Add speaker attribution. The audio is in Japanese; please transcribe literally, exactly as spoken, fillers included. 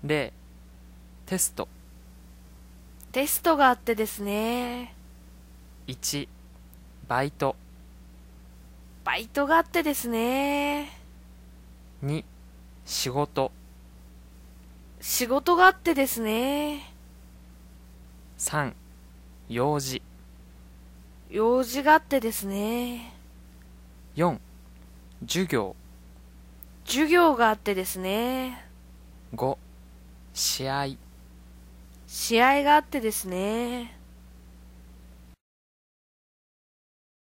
Speaker 1: ゼロ、テスト。
Speaker 2: テストがあってですね。
Speaker 1: いち、バイト。
Speaker 2: バイトがあってですね。
Speaker 1: に、仕事。
Speaker 2: 仕事があってですね。
Speaker 1: さん、用事。
Speaker 2: 用事があってですね。
Speaker 1: よん、授業。
Speaker 2: 授業があってですね。
Speaker 1: ご、試合。
Speaker 2: 試合があってですね。